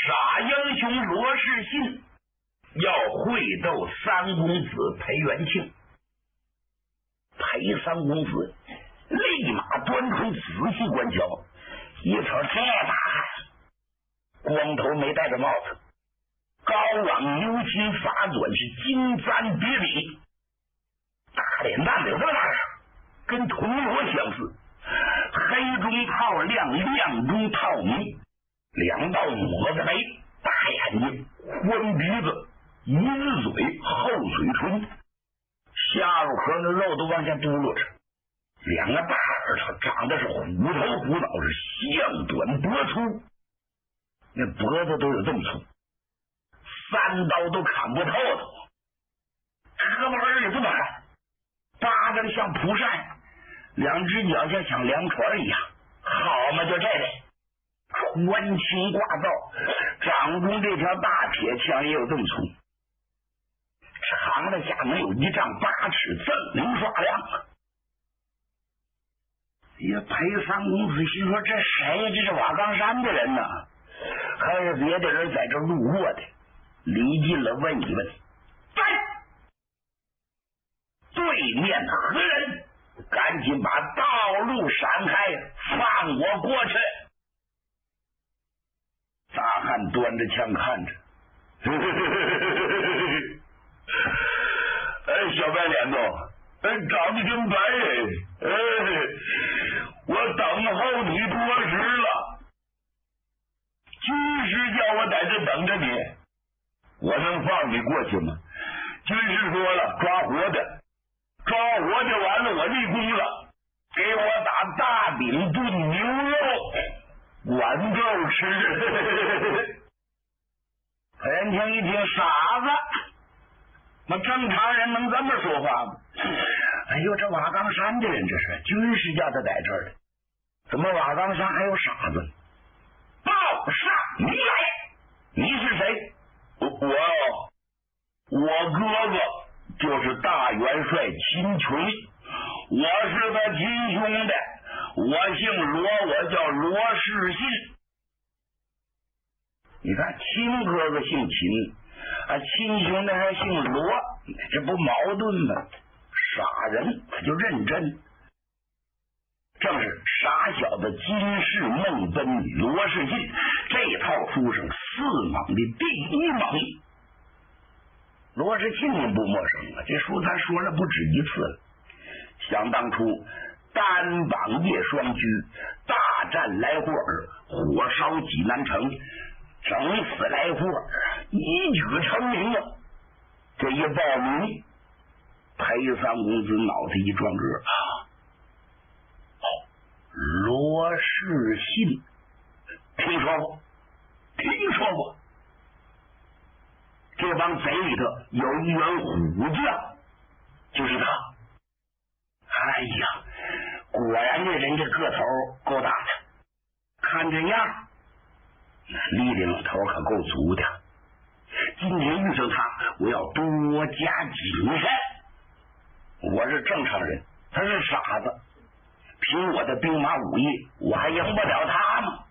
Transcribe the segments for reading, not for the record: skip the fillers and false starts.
杀英雄罗士信要会斗三公子裴元庆。裴三公子立马端腿仔细观瞧，一瞅这大汉，光头没戴着帽子，高昂牛筋发短，是金簪别里，大脸蛋子有这么大，跟铜锣相似，黑中透亮，亮中透明，两道抹子眉，大眼睛，宽鼻子，一字嘴，厚嘴唇，下巴颏的肉都往下嘟噜着，两个大耳朵长得是虎头虎脑，是像短脖粗，那脖子都有这么粗，三刀都砍不透的，胳膊儿也这么狠，扒着的像蒲扇，两只脚像凉船一样，好嘛，就这个宽青挂造，掌中这条大铁枪也有这么粗，长的下能有1丈8尺，锃灵刷亮啊！呀，裴三公子心说这谁呀？这是瓦岗山的人呢，还是别的人在这路过的？离近了问一问，在对面何人？赶紧把道路闪开，放我过去！大汉端着枪看着，小白脸子，长得真白，我等候你多时了。军师叫我在这等着你，我能放你过去吗？军师说了，抓活的，抓活的完了我立功了，给我打大饼炖牛肉，管够吃。裴元庆一听，傻子，那正常人能这么说话吗？哎呦，这瓦岗山的人，这是军师叫他在这儿的，怎么瓦岗山还有傻子？报上，你来，你是谁？我哥哥就是大元帅秦琼，我是他亲兄弟，我姓罗，我叫罗士信。你看，亲哥哥姓秦啊，亲兄弟还姓罗，这不矛盾吗？傻人他就认真，正是傻小子金氏梦奔罗士信这套书上4猛的第1猛。罗士信您不陌生啊，这书咱说了不止一次了。想当初单榜叶双居，大战来霍尔，火烧济南城，整死来霍尔，一举成名啊！这一报名，裴三公子脑袋一转个罗士信，听说过，这帮贼里头有一员虎将，就是他。哎呀，果然这人这个头够大的，看这样力量头可够足的。今天遇上他，我要多加谨慎。我是正常人，他是傻子，凭我的兵马武艺，我还赢不了他吗？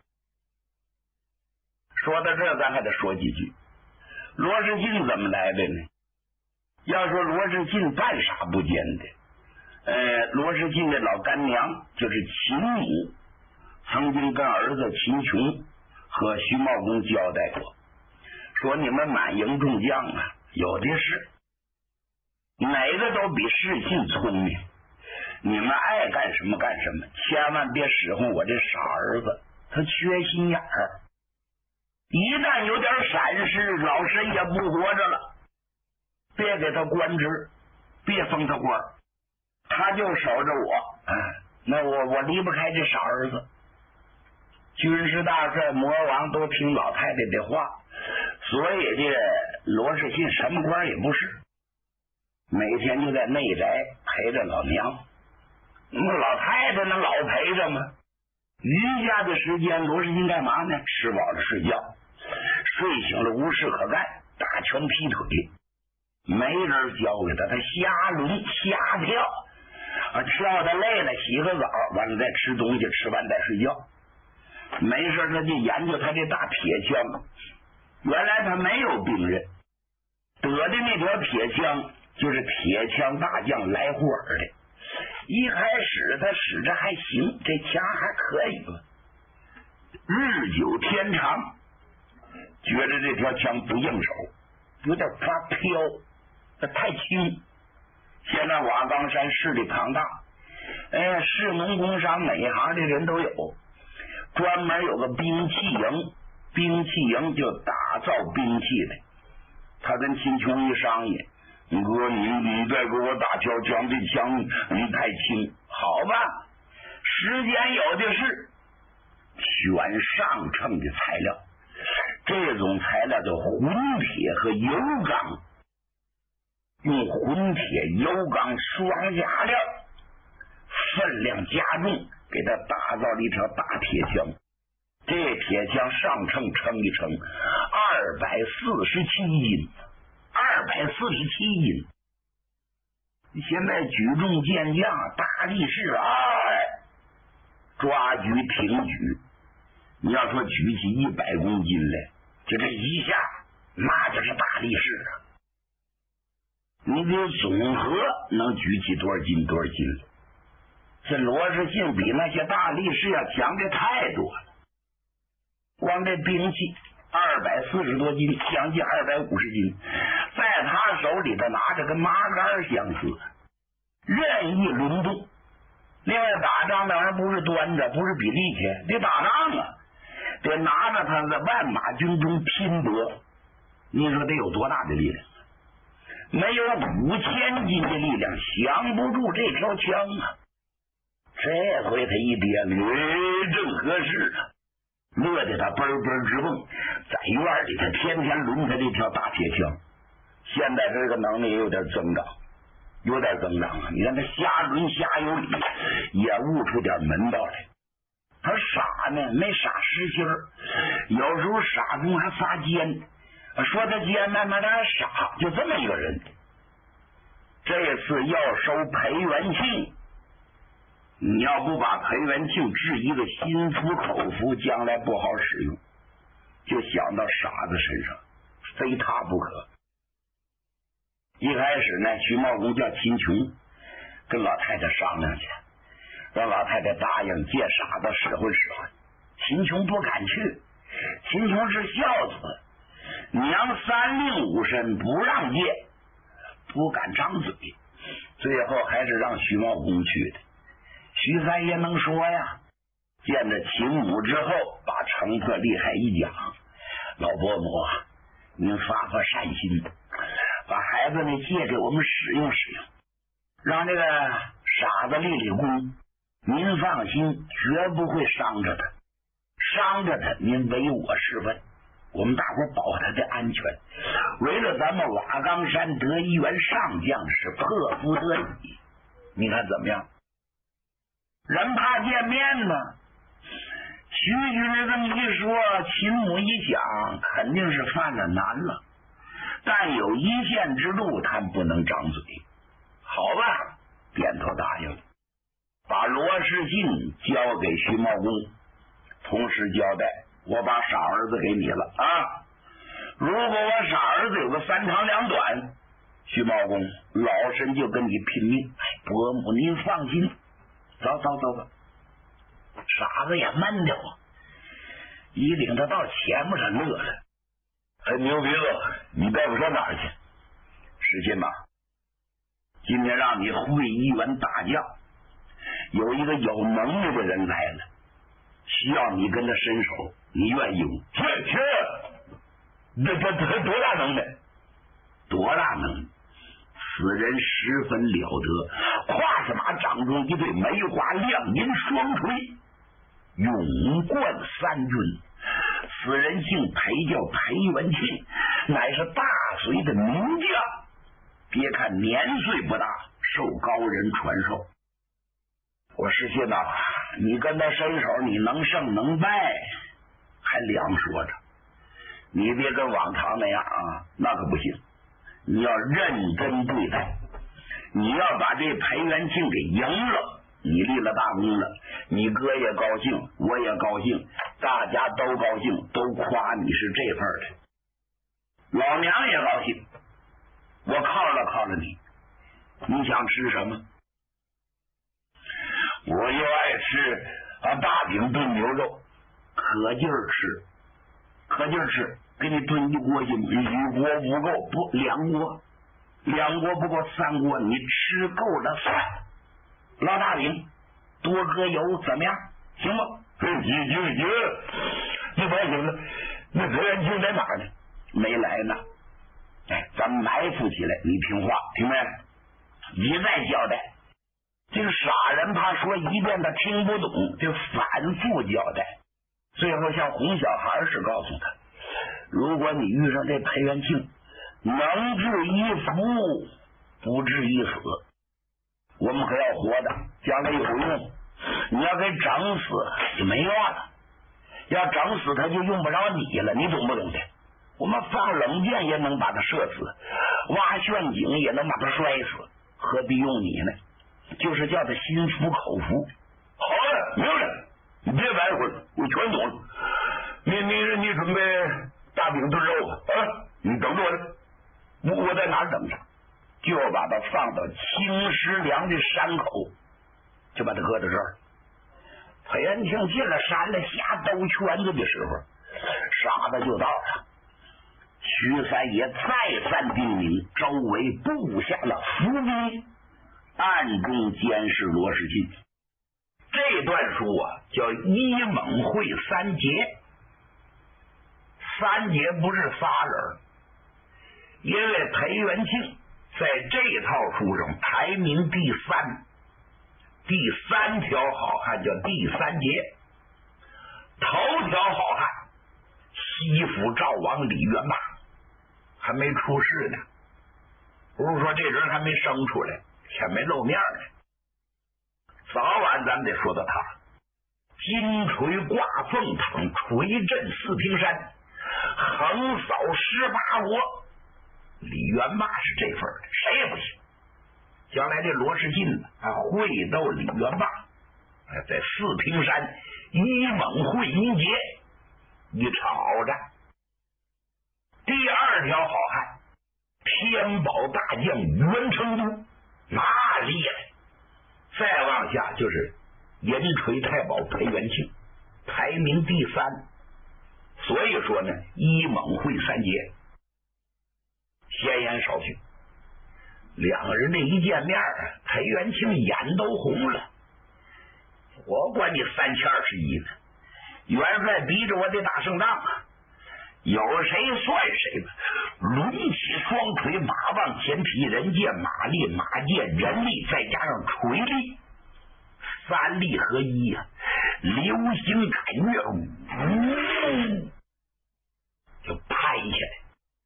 说到这，咱还得说几句。罗士信怎么来的呢？要说罗士信半傻不奸的，罗士信的老干娘就是秦母，曾经跟儿子秦琼和徐茂公交代过，说你们满营众将啊，有的是，哪个都比士信聪明，你们爱干什么干什么，千万别使唤我这傻儿子，他缺心眼儿，一旦有点闪失，老身也不活着了。别给他官职，别封他官，他就守着我，那我离不开这傻儿子。军师大帅魔王都听老太太的话，所以这罗士信什么官也不是，每天就在内宅陪着老娘。老太太能老陪着吗？余下的时间罗士信干嘛呢？吃饱了睡觉，睡醒了无事可干，打拳劈腿，没人教给他，他瞎抡瞎跳，跳的累了洗个澡，完了再吃东西，吃完再睡觉。没事他就研究他这大铁枪， 原来他没有兵刃，得的那条铁枪就是铁枪大将来霍尔的。一开始他使着还行，这枪还可以了。日久天长，觉得这条枪不应手，有点发飘，太轻。现在瓦岗山势力庞大，士农工商每行的人都有，专门有个兵器营，兵器营就打造兵器的。他跟秦琼一商议，哥，你再给我打条枪，这枪太轻。好吧，时间有的是，选上乘的材料，这种材料叫混铁和油钢，用混铁油钢双加料，分量加重，给他打造了一条大铁枪。这铁枪上秤称一称247斤，247斤。现在举重健将大力士抓举挺举，你要说举起100公斤来，就这一下，那就是大力士啊！你得总和能举起多少斤多少斤了。这罗士信比那些大力士要强的太多了。光这兵器240多斤，将近250斤，在他手里头拿着跟麻杆相似，任意轮动。另外打仗当然不是端着，不是比力气，得打仗啊，得拿着他在万马军中拼搏。你说得有多大的力量？没有5000斤的力量降不住这条枪啊！这回他一掂，正合适啊，乐得他嘣嘣直蹦，在院里他天天抡他这条大铁枪。现在这个能力也有点增长，啊！你看他瞎抡瞎有理，也悟出点门道来。他傻呢，没傻实心儿，有时候傻中还发奸。说他奸，慢慢他还傻，就这么一个人。这次要收裴元庆，你要不把裴元庆治一个心服口服，将来不好使用，就想到傻子身上，非他不可。一开始呢，徐茂公叫秦琼跟老太太商量去，让老太太答应借傻子使唤使唤。秦琼不敢去，秦琼是孝子，娘3令5申不让借，不敢张嘴，最后还是让徐茂公去的。徐三爷能说呀，见着秦母之后，把城破厉害一讲，老伯母啊，您发善心，把孩子呢借给我们使用使用，让这个傻子立立功，您放心，绝不会伤着他，伤着他您唯我是问，我们大伙保他的安全，为了咱们瓦岗山得一员上将士，迫不得已，你看怎么样？人怕见面呢。徐局这么一说，秦母一想，肯定是犯了难了，但有一线之路，他不能张嘴。好吧，点头答应，把罗士信交给徐茂公，同时交代我把傻儿子给你了啊！如果我傻儿子有个3长2短，徐茂公老身就跟你拼命。伯母您放心，走吧。傻子也闷的慌，一领他到前面上乐了。牛鼻子，你带我上哪儿去？石亲呐，今天让你会一员大将，有一个有能力的人来了，需要你跟他伸手，你愿意吗？去！这多大能耐？多大能耐？此人十分了得，胯下马掌中一对梅花亮银双锤，勇冠3军。此人姓裴，叫裴元庆，乃是大隋的名将。别看年岁不大，受高人传授。我师亲呐，你跟他伸手，你能胜能败还两说着，你别跟往常那样啊，那可不行。你要认真对待，你要把这裴元庆给赢了，你立了大功了，你哥也高兴，我也高兴，大家都高兴，都夸你是这份的。 老娘也高兴，我犒劳你。你想吃什么？我又爱吃大饼炖牛肉，可劲儿吃，给你炖一锅行吗？一锅不够，不两锅不够，3锅，你吃够了算。老大饼多搁油怎么样？行吗？行，你别行了。那何元清在哪儿呢？没来呢。哎，咱们埋伏起来，你听话，听没？你再交代。这个傻人怕说一遍他听不懂，就反复交代。最后像哄小孩似告诉他，如果你遇上这裴元庆，能治一福，不治一死。我们可要活的，将来有用。你要给整死就没用了，要整死他就用不着你了，你懂不懂的？我们放冷箭也能把他射死，挖陷阱也能把他摔死，何必用你呢？就是叫他心服口服。好了，明白，你别白活了，我全懂了。你准备大饼炖肉啊？你等着我，我在哪儿等着？就把他放到青石梁的山口，就把他搁到这儿。裴元庆进了山了，下兜圈子的时候，傻子就到了。徐三爷再三叮咛，周围布下了伏兵，暗中监视罗士进。这段书啊，叫一猛会三杰。三杰不是仨人，因为裴元庆在这套书上排名第三条好汉叫第三杰。头条好汉西府赵王李元霸还没出世呢，不是说这人还没生出来，还没露面呢。早晚咱们得说到他。金锤挂凤堂，锤震四平山，横扫18国。李元霸是这份的，谁也不行。将来这罗士进会斗李元霸，在四平山一猛会一杰一吵着。第二条好汉天宝大将袁成都，那厉害。再往下就是银锤太保裴元庆，排名第3。所以说呢，一猛会三杰。闲言少叙，两个人这一见面，裴元庆眼都红了。我管你3021呢，元帅逼着我得打胜仗啊，有谁算谁吧。抡起双锤，马往前劈，人见马力，马见人力，再加上锤力，3力合一呀，流星赶月，就拍起来。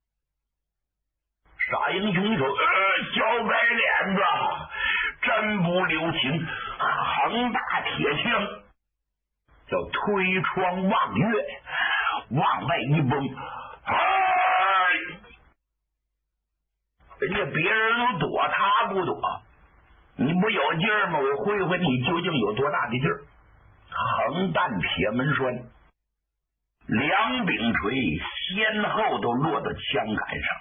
傻英雄一瞅，小白脸子真不留情，横大铁枪叫推窗望月，往外一崩，人家别人都躲，他不躲。你不有劲儿吗？我会会你究竟有多大的劲儿。横弹铁门栓，2柄锤先后都落到枪杆上，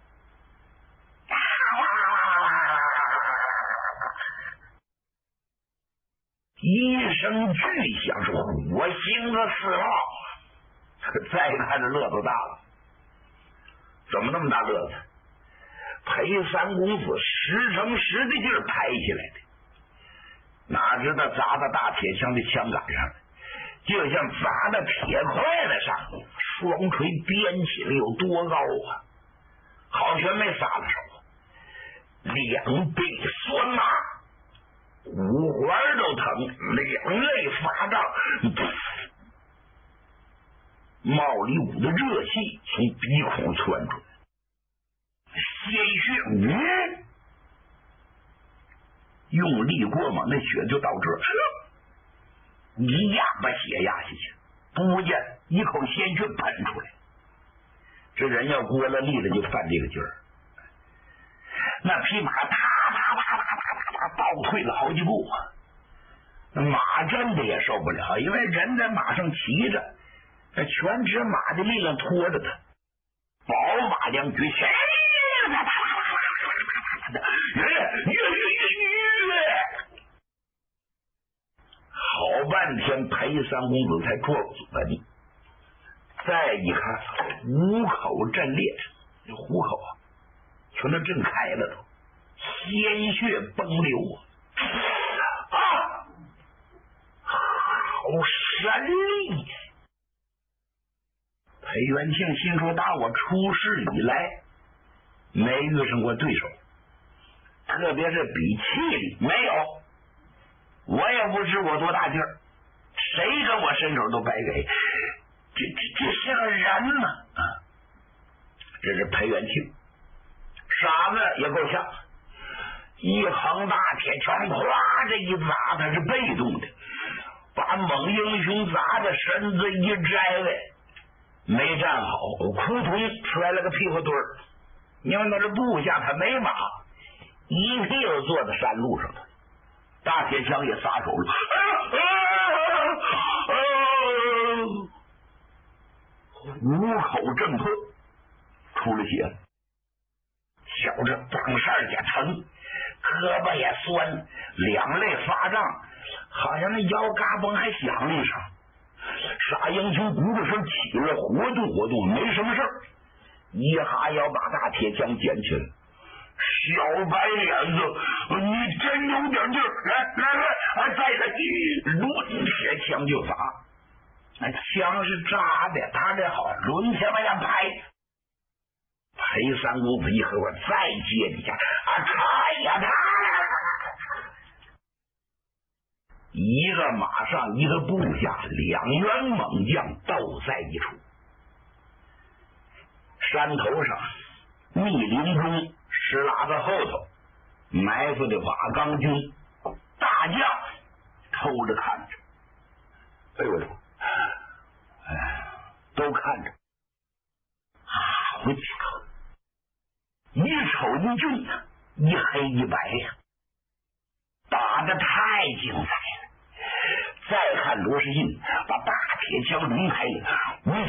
一声巨响，是火星子4冒。再看这乐子大了，怎么那么大乐子？裴三公子10乘10的劲儿抬起来的，哪知道砸到大铁枪的枪杆上，就像砸到铁块子上，双锤颠起来有多高啊！好悬没撒了手，2臂酸麻，5环都疼，2肋发胀，冒里股的热气从鼻孔窜出，鲜血用力过猛，那血就到这，一压把血压下去，不见一口鲜血喷出来。这人要过了力了，就犯这个劲儿。那匹马倒退了好几步，那马真的也受不了，因为人在马上骑着，全指马的力量拖着他， 宝马两举，好半天裴三公子才坐稳呢。再一看，虎口震裂，这虎口啊，全都震开了都，鲜血崩流啊！好神力！裴元庆心说，打我出世以来没遇上过对手，特别是比气力没有，我也不知我多大劲儿，谁跟我伸手都白给。这是个人吗？啊，这是裴元庆，傻子也够呛。一横大铁拳，咵这一砸，他是被动的，把猛英雄砸的身子一摘位，没站好，扑通摔了个屁股墩儿。因为那是部下，他没马，一屁股坐在山路上了，大铁枪也撒手了。虎口震破，出了血了，瞧着绑扇也疼，胳膊也酸，两肋发胀，好像那腰嘎嘣还响了一声。傻英雄鼓着身起来，活动活动，没什么事儿，一哈腰把大铁枪捡起来。小白脸子，你真有点劲儿！来，再来，抡铁枪就砸。那枪是扎的，他这好抡起来拍。裴三公子一合伙，再接一下，开呀！一个马上，一个部下，两员猛将斗在一处。山头上，密林中，石喇子后头埋伏的瓦岗军大将偷着看着。哎呦！都看着，好家伙，一瞅一俊呐，一黑一白呀，打得太精彩了。再看罗世进把大铁枪抡开了，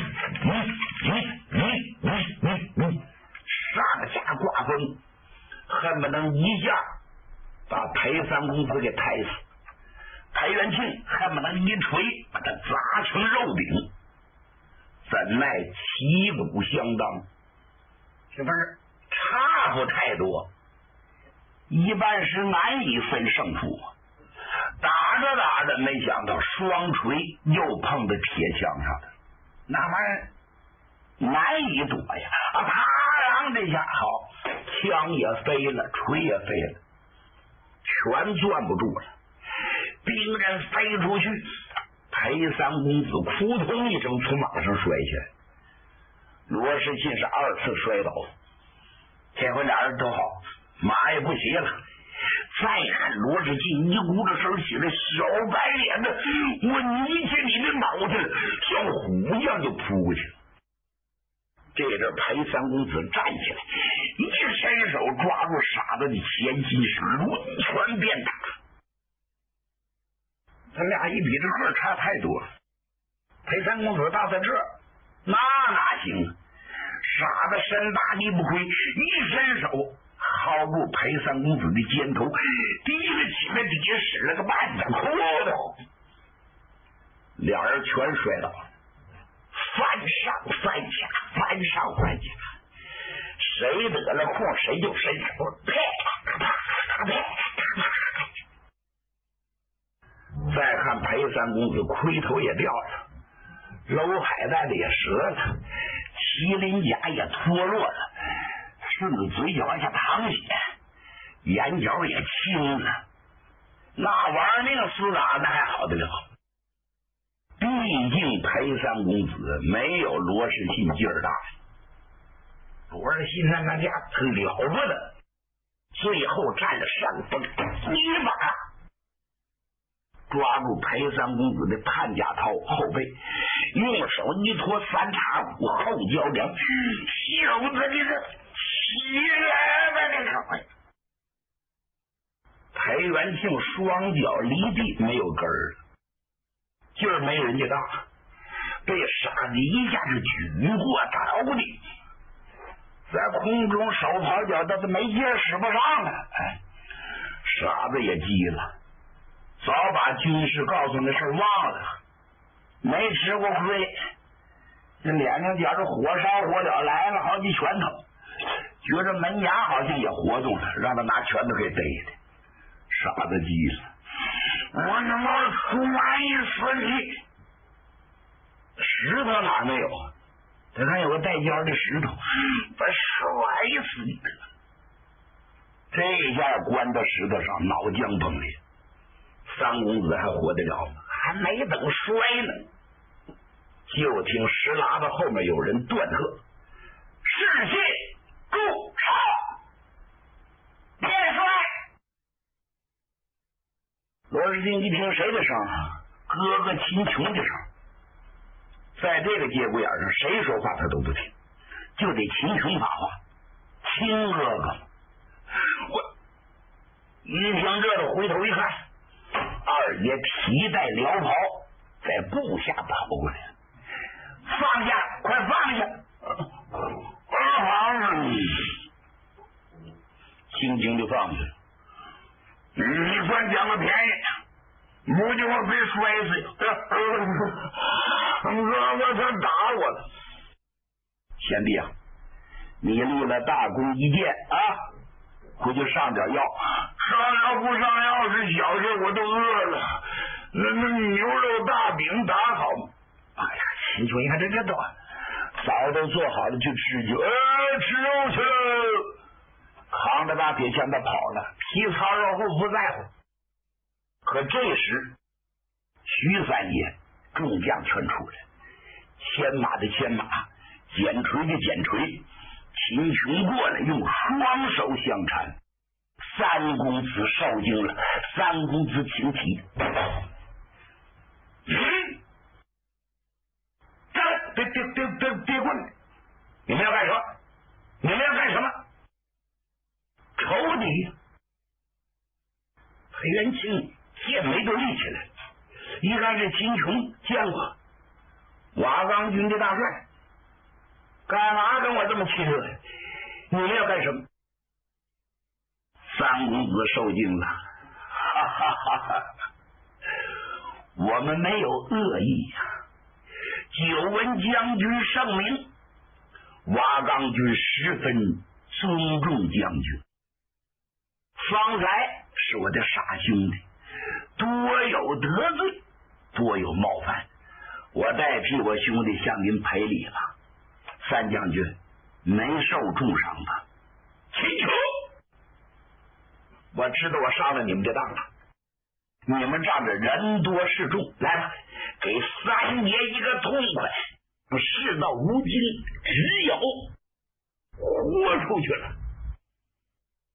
上下挂风，恨不能一下把裴三公子给抬死。裴元庆恨不能一锤把他砸成肉饼，怎奈旗鼓相当，这不是差不太多，一般是难以分胜负。打着打着，没想到双锤又碰到铁枪上了，那玩意儿难以躲呀！啪啷这下，好，枪也飞了，锤也飞了，全攥不住了。兵刃飞出去，裴三公子扑通一声从马上摔下来。罗世信是二次摔倒，这回俩人都好，马也不骑了。再看罗世进一鼓着身起来，小白脸的，我泥去你的脑袋，像虎一样就扑过去了。这阵裴三公子站起来，一伸手抓住傻子的前襟，是抡拳便打。他俩一比，这个差太多了。裴三公子大在这，那哪行？傻子身大力不亏，一伸手薅住裴三公子的肩头，提了起来，底下使了个绊子，哭的，俩人全摔倒了，翻上翻下，翻上翻下，谁得了空谁就伸手，啪啪啪啪。再看裴三公子盔头也掉了，楼海带子也折了，麒麟甲也脱落了，顺着嘴角往下淌血，眼角也青了。那玩命厮打那还好得了，毕竟裴三公子没有罗世信劲儿大，罗世信那家可了不得，最后占了上风，一把抓住裴三公子的判甲套后背，用手一托三叉骨后脚梁，小子这个起来吧，这个裴元庆双脚离地没有根儿，劲儿没人家大，被傻子一下子举过倒的， 在空中手跑脚，他没劲使不上了。哎，傻子也急了，早把军师告诉那事忘了，没吃过亏，这脸上觉着火烧火燎，来了好几拳头，觉着门牙好像也活动了，让他拿拳头给逮的。傻子急了，我他妈摔死你！石头哪没有啊？他看有个带尖的石头，把摔死你！这下关到石头上，脑浆崩裂。三公子还活得了吗？还没等摔呢，就听石喇叭后面有人断喝：“士气住手！别摔！”罗世进一听谁的声啊？哥哥秦琼的声。在这个节骨眼上，谁说话他都不听，就得秦琼发话。秦哥哥，我一听这个，回头一看，二爷皮带撩袍在步下跑过来，放下，快放下！轻轻就放下了。你算捡个便宜，母亲我被摔死，哥哥他打我了。贤弟啊，你立了大功一件啊，回去上点药。上药不上药是小事，我都饿了。那牛肉大饼打好吗？哎呀，秦琼一看这都早都做好了，去吃去。吃肉去了。扛着大铁锨他跑了，皮糙肉厚不在乎。可这时徐三爷众将全出来，牵马的牵马，剪锤的剪锤。秦琼过来，用双手相搀。三公子受惊了，三公子请起。别过来！你们要干什么？你们要干什么？仇敌！裴元庆剑眉都立起来，一看是秦琼，见过瓦岗军的大帅，干嘛跟我这么亲热？你们要干什么？三公子受惊了，哈哈哈哈！我们没有恶意呀，久闻将军圣明，瓦岗军十分尊重将军。方才是我的傻兄弟，多有得罪，多有冒犯，我代替我兄弟向您赔礼了。三将军没受重伤吧？秦琼，我知道我伤了你们的当了，你们仗着人多势众，来吧，给三爷一个痛快。事到如今，只有豁出去了。